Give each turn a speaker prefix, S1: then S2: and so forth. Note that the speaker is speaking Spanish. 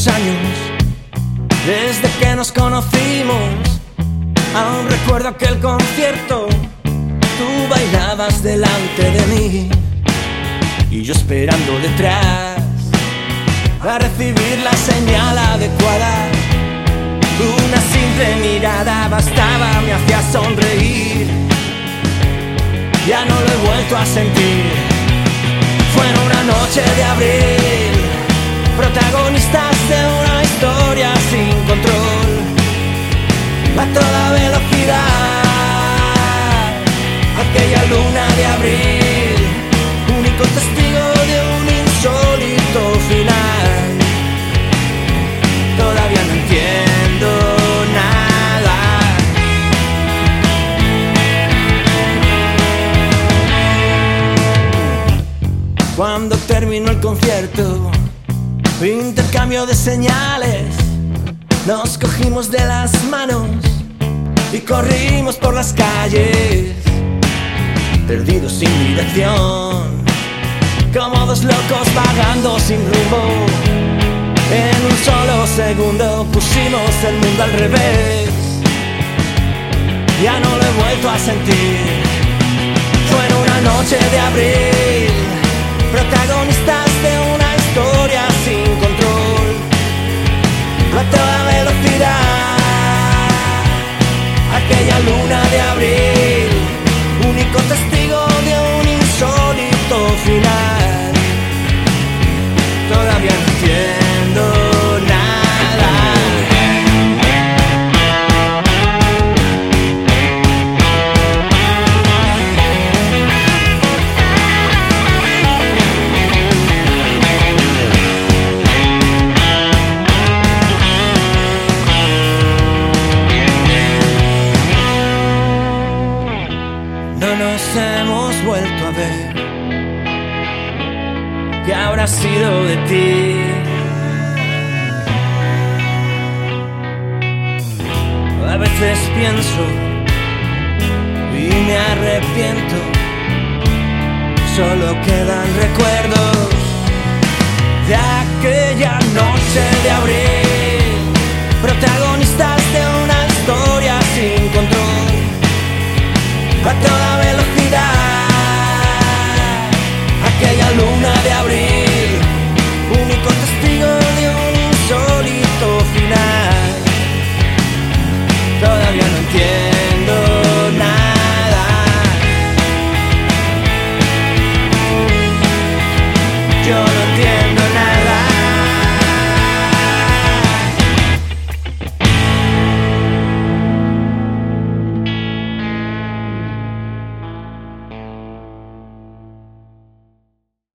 S1: años desde que nos conocimos. Aún recuerdo aquel concierto, tú bailabas delante de mí y yo esperando detrás a recibir la señal adecuada. Una simple mirada bastaba, me hacía sonreír. Ya no lo he vuelto a sentir. Fue en una noche de abril, protagonistas de una historia sin control, a toda velocidad. Aquella luna de abril, único testigo de un insólito final. Todavía no entiendo nada. Cuando terminó el concierto, intercambio de señales, nos cogimos de las manos y corrimos por las calles, perdidos sin dirección, como dos locos vagando sin rumbo. En un solo segundo pusimos el mundo al revés. Ya no lo he vuelto a sentir. Fue en una noche de abril, protagonistas de una historia sin control, a toda velocidad. Aquella luna de abril, único testigo de un insólito final. Todavía no entiendo nada. No nos hemos vuelto a ver. ¿Qué habrá sido de ti? A veces pienso y me arrepiento. Solo quedan recuerdos de aquella noche de abril, protagonistas de una historia sin control, a toda